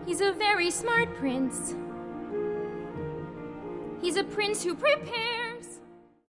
He's a very smart prince. He's a prince who prepares